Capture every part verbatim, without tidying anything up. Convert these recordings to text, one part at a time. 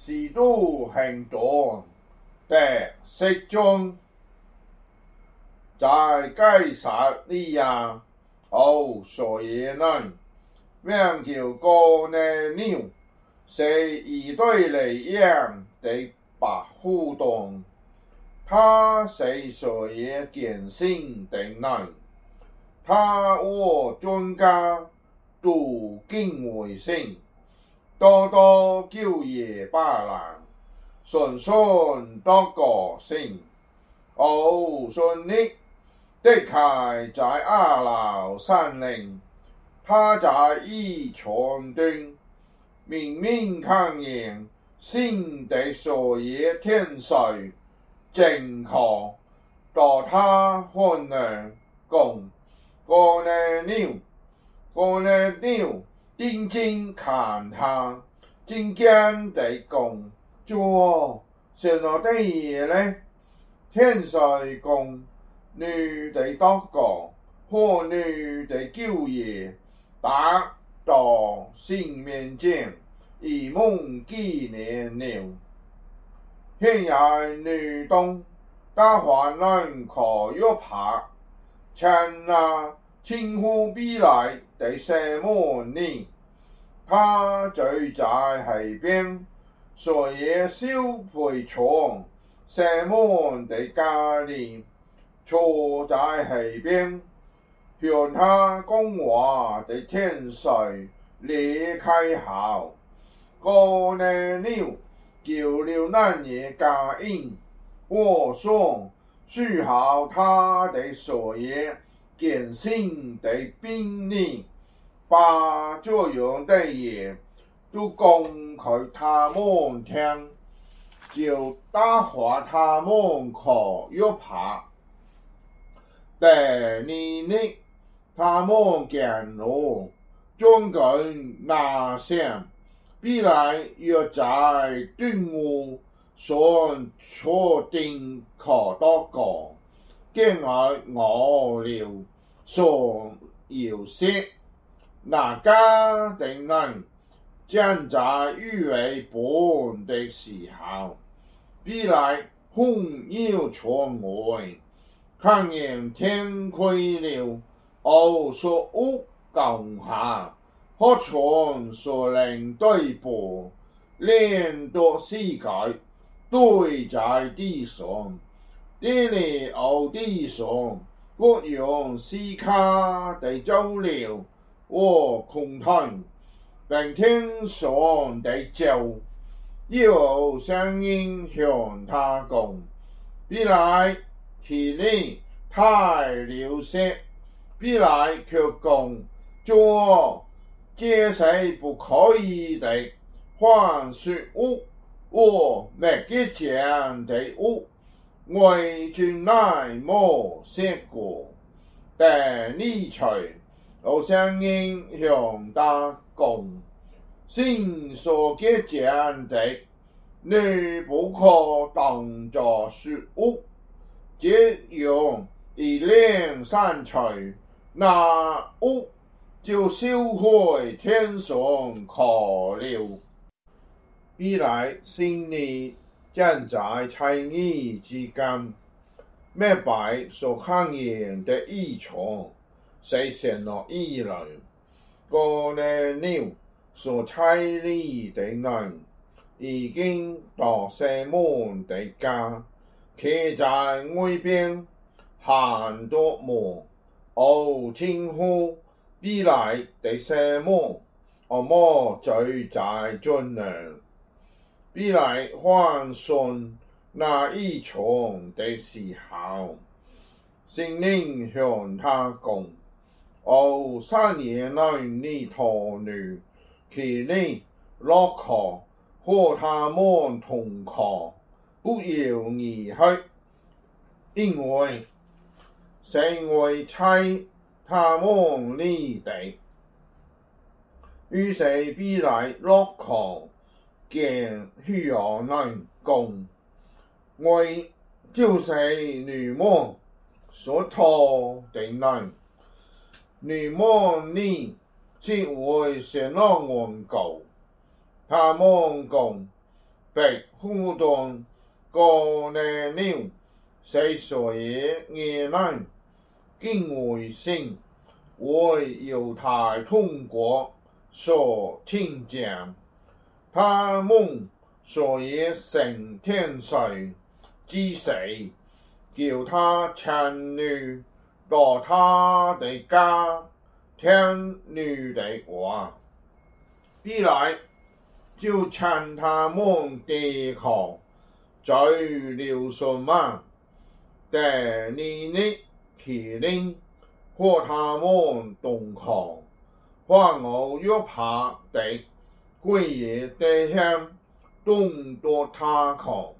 使徒行传第十章，在该撒利亚有所耶人，名叫哥尼流，是以对尼样的白户洞。他是所耶见信的人，他和专家都敬畏神，多多叫耶巴兰，顺顺多个神，偶顺利的开在阿老山岭。他在一船中明明看见新的所耶天水正好到他看能讲哥尼流，哥尼流定睛看他，真惊地讲：主，什麼的嘢呢？天水講：你哋多個，和你哋叫耶打到神面前，以蒙紀念了。現在女東大患難可約帕，前那稱呼必來的西門尼，他聚在海邊，所以小陪床西門的家裏，坐在海邊，向他講話的天水離開後，哥尼流叫了那嘢家人，我說需好他的所耶見信的兵力，把這樣的嘢都講給他們聽，就打發他們可約帕。第二日，他們見了將軍拿香，必來約在端午上坐定可多個，見我我了所要説，那家的人將在預備本的時候，必來歡搖窗外，看見天開了，我所屋降下，可從所領對簿，連到世界對在地上，地裏有地上各樣斯卡的走了和空談，並天上的鳥有聲音向他講：必來其你太了些，必來卻講：主，這是不可以的，凡說屋和沒結講的屋，我從來沒說過。但你隨有聲音向他講：神所結講的，你不可當作說屋。這樣一連三隨，那屋就燒開天上去了。必來心裏將在猜疑之間，明白所看見的異象是什麼意來。哥尼流所差嚟的人已經到西門的家，企在外邊看到門，我稱呼必來的西門，我們聚在中央。必來還信那一場的時候，聖靈向他講：我三年內你童女，其你落課和他們同課，不要離開，因為神會差他們離地。於是必來落課，見許多人講：我就是你們所托的人，你們呢是為什麼緣故？他們講： 白户端哥尼流是所以耶人敬畏神，为犹太通国所听见。他们所以升天上之时，叫他前女到他的家听女的话，必来就劝他们抵抗，罪流什么的你的起令，或他们动抗，或我约怕的贵野地向动多他抗，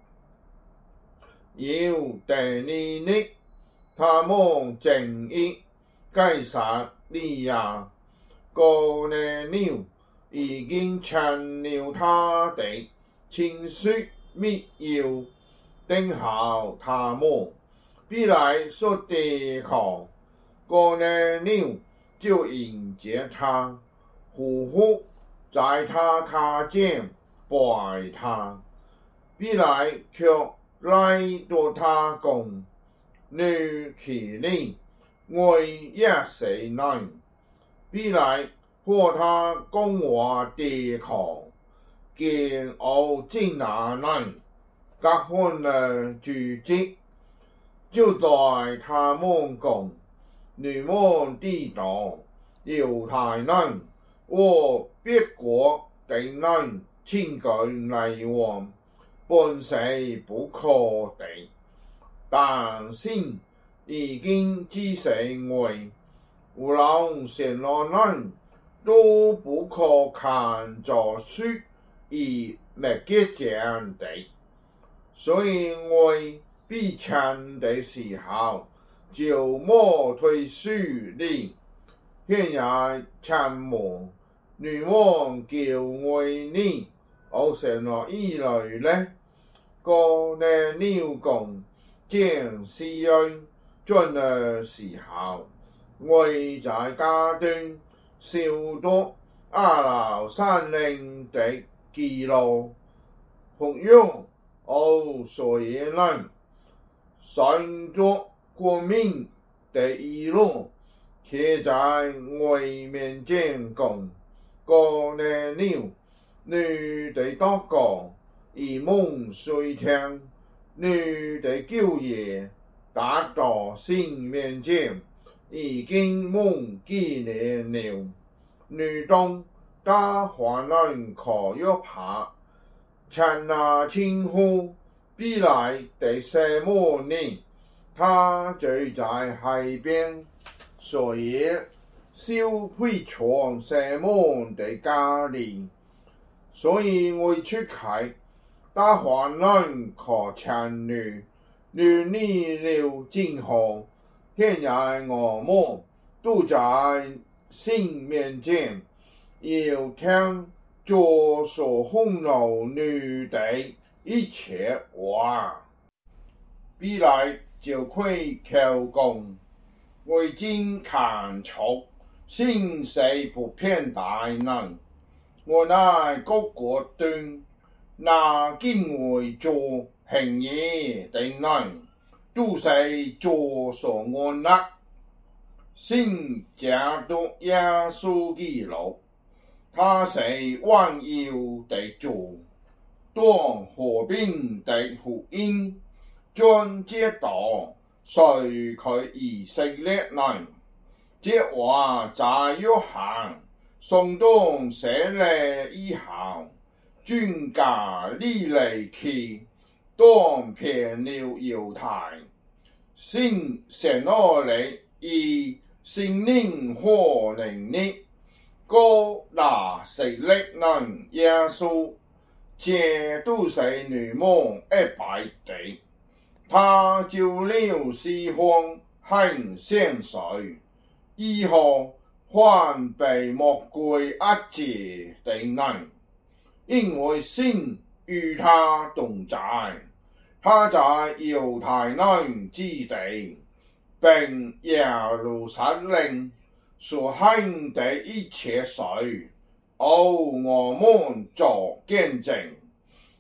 要的你的他们正义该杀利亚哥尼流已经chan了他的情绪密要定好他们必来所抵抗，哥尼流就迎接他，呼呼在他卡间拜他，必来却来到他讲，女起令为也谁来，必来或他讲话抵抗，见我进哪来，各分的聚集，就对他们讲，你们知道犹太人和别国的人亲近来往，本是不可的，但信已经知成为无论什么人都不可看作书而来结讲的，所以为必强的时候就莫推书哩。现在参谋你们叫为你，我什么意来呢？哥尼流讲，将西恩进的时候，为在家中受到阿拉山岭的记录，服用我所以人上作国民的议论，且在我面前讲，哥尼流你的祷告，以梦随听，你的救耶达到神面前，已经梦纪念了。女中大患难可约怕，前那称呼必来的什么呢？他就在海边，所以小会床什么的家里，所以我出开大患难可前女，女逆流进河，现在我们都在神面前，要听着所轰怒女的一切话，必来就会求讲，为今看出心死不偏大人，我乃各国端那敬畏做行业的人，都是做所安乐，信假都耶稣基督，他是万有的主，当和平的福音將接到隨佢以色列人，這話在約翰送到寫嚟以後，專加利利去當遍了猶太，先成我嚟以聖靈和能力，哥拿撒勒人耶穌，這都是你們一拜的。他就了西方很現實，以後還被魔鬼壓制的人，因為神與他同在，他在猶太人之地，並耶路撒冷所行的一切事，哦，我們作見證。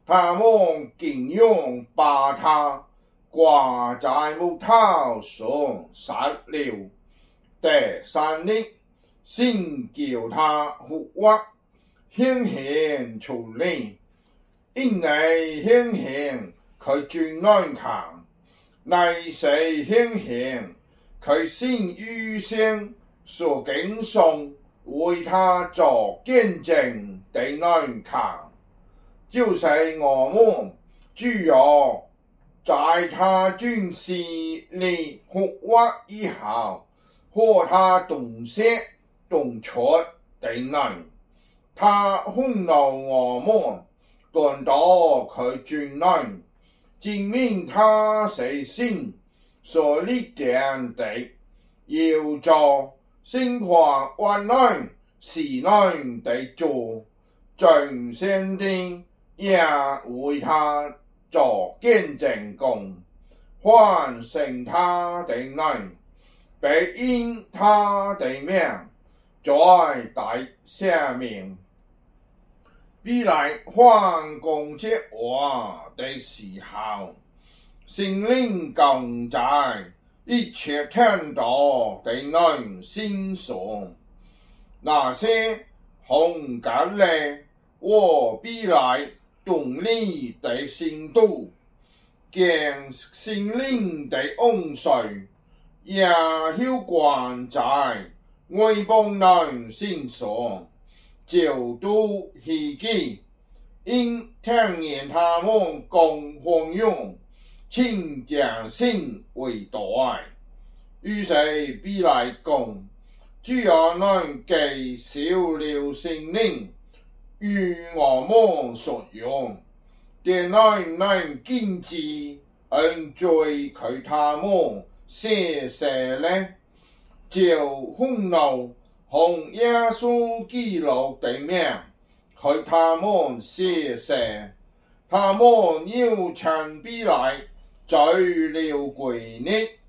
他們竟用把他掛在木頭上殺了。第三日，先叫他復活，顯現出嚟，因為顯現佢最難看，乃是顯現佢先預先所經上為他做見證的難看，就是我們主要在他轉世裏復活以後，和他同死同出的人，他honor我們，斷到佢最難，證明他是神所立定的，要做生活患難死難的主，眾先知也為他做見證講，喚醒他的人，被因他的名在大赦免。必來還講這話的時候，聖靈降在一切聽到的人身上，那些奉割禮和必來動力的信徒，見聖靈的恩水也澆灌在外邦人身上，就都希奇，因聽見他們講方言，稱將神為大。於是必來講，只要能給少了聖靈與我們所用，點能能禁止恩罪給他們寫寫呢？就憤怒奉耶穌基督的名，給他們寫寫，他們要趁必來罪了歸逆。